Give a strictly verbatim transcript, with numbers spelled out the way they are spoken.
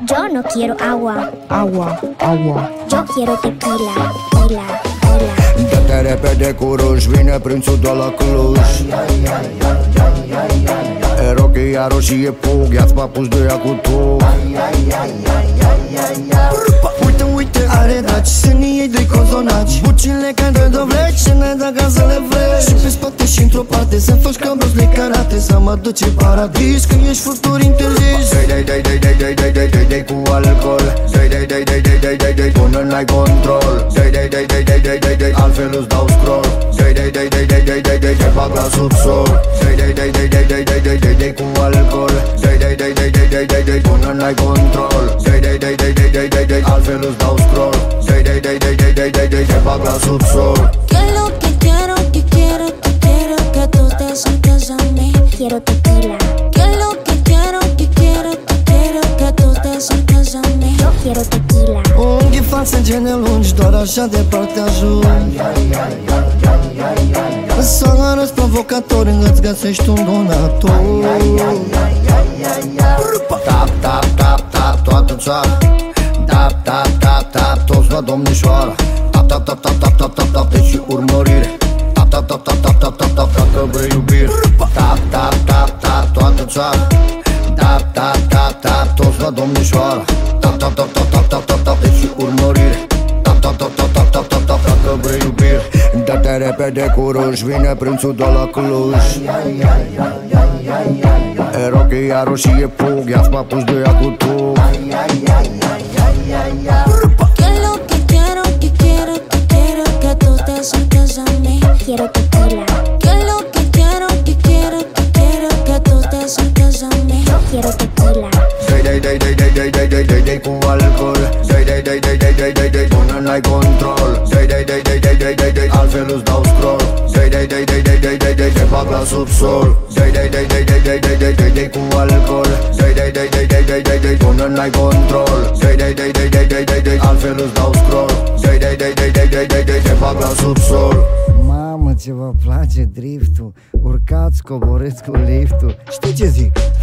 Yo no quiero agua, Agua, agua. yo quiero tequila, tequila, tequila. Dă-te repede cu ruj, vine prințul de la Cluj. E rochia roșie pug, ia-ți papuci de ea cu tu. Uite, uite, are daci, să ne iei doi cozonaci. Bucile ca de dovleci, și ne dă ca să le vrei. Și pe spate și într-o parte, să faci ca Bruce Lee karate. Să mă duci în paradis, când ești furturi interzis. Dai, dai, dai, dai, dai, dai, dai, dai, dai, dai cu alcool. Dai, dai, dai, dai, dai, dai, dai, dai, până n-ai control. Dai, dai, dai, dai, dai, dai, dai, dai, altfel îți dau scroll. Dai, dai, dai, dai, dai, dai, dai, dai, te bag la subsol. Dai, dai, dai, dai, dai, dai, dai, dai, dai, dai cu alcool. Dai, dai, dai, dai, dai, dai, dai, dai, până n-ai control. Dai, dai, dai, dai, dai, dai, dai, dai, altfel îți dau scroll. Dai, dai, dai, dai, dai, dai, dai, dai, te bag la subsol. Que lo que quiero, que quiero, que quiero que tú te sientas a mí. Quiero tequila, Que lo que quiero, que quiero, que quiero que tú te sientas a mí. yo quiero tequila. Unghii fac sângene lungi, doar așa departe ajung. Să arăți provocator, îți găsești un donator. Tap, tap, tap, tap, toată țara. Tap, tap, tap, tap, toți la domnișoara. Tap, tap, tap, tap, tap, tap, tap, tap, deci urmărire. Tap, tap, tap, tap, tap, tap, tap, tap, dacă vrei iubire. Tap, tap, tap, tap, toată țara. Tap, tap, tap, tap, toți la domnișoara. Tap, tap, tap, tap, tap, tap, tap, tap, deci urmărire. Tap, tap, tap, tap, tap, tap, tap, tap, dacă vrei iubire. Dă-te repede cu ruj, vine prințul de la Cluj. E rochia roșie pug, ia-ți papuci de ea cu tu. Que lo que quiero, que quiero, que quiero que tú te sientas a mí. Quiero tequila, Que lo que quiero, que quiero, que quiero que tú te sientas a mí. yo quiero tequila. Dai, dai, dai, dai, dai, dai, dai, dai, dai, dai cu alcool. Dai, dai, dai, dai, dai, dai, dai, dai, până n-ai control. Dai, dai, dai, dai, dai, dai, dai, dai, altfel îți dau scroll. Dai, dai, dai, dai, dai, dai, dai, dai, te bag la subsol. Dai, dai, dai, dai, dai, dai, dai, dai, dai, dai cu alcool. Dai, dai, dai, dai, dai, dai, dai, dai, până n-ai control. Dai, dai, dai, dai, dai, dai, dai, dai, altfel îți dau scroll. Dai, dai, dai, dai, dai, dai, dai, dai, te bag la subsol. Mamă, ce vă place driftul. Urcați, coborâți cu liftul. Știi ce zic?